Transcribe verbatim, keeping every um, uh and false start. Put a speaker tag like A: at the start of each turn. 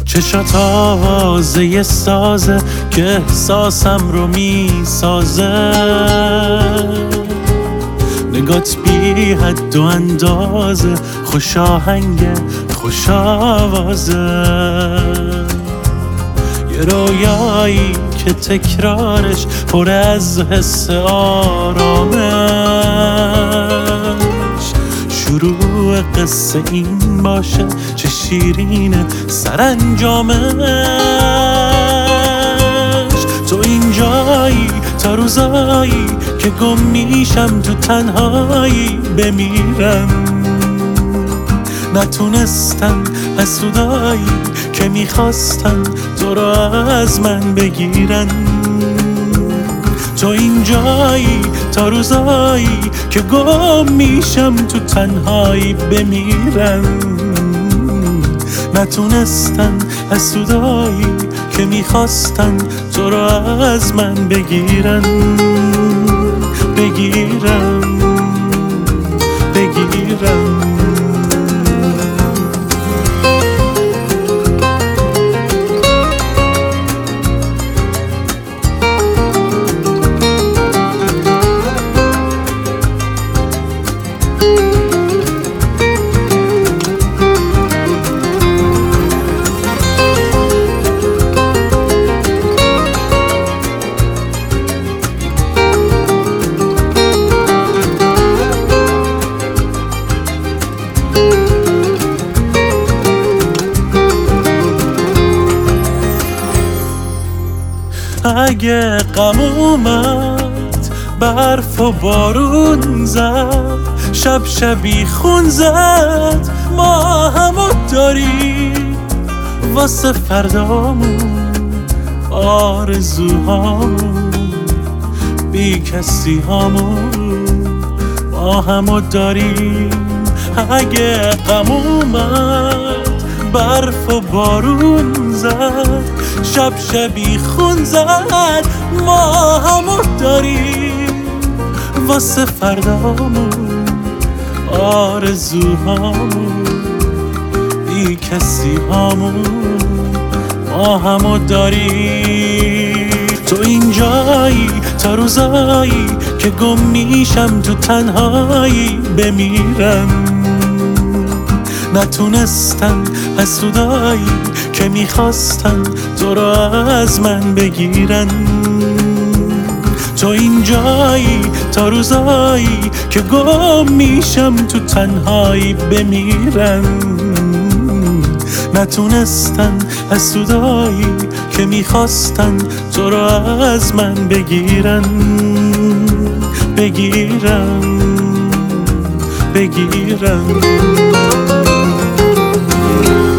A: چشات آوازه یه سازه که احساسم رو می سازه، نگات بی حد و اندازه، خوش آهنگه خوش آوازه، یه رویایی که تکرارش پر از حس آرامش، شروع قصه این باشه چه شیرینه سرانجامش. تو اینجایی تا روزایی که گم میشم تو تنهایی بمیرم، نتونستن حسودایی که میخواستن تو رو از من بگیرن. تو اینجایی تا روزایی که گم میشم تو تنهایی بمیرم، نتونستن حسودایی که میخواستن تو رو از من بگیرن بگیرن بگیرن. اگه غم اومد برف و بارون زد، شب شبی خون زد، ما همو داریم واسه فردامون، آرزوهامون، بی کسی هامون، ما همو داریم. اگه غم اومد برف و بارون زد، شب شبی خون زد، ما همو داریم واسه فردامون، آرزوهامون، بی کسی هامون، ما همو داریم. تو اینجایی تا روزایی که گم میشم تو تنهایی بمیرم، نتونستن حسودایی که میخواستن تو رو از من بگیرن. تو اینجایی تا روزایی که گم میشم تو تنهایی بمیرم، نتونستن حسودایی که میخواستن تو رو از من بگیرن بگیرن بگیرن.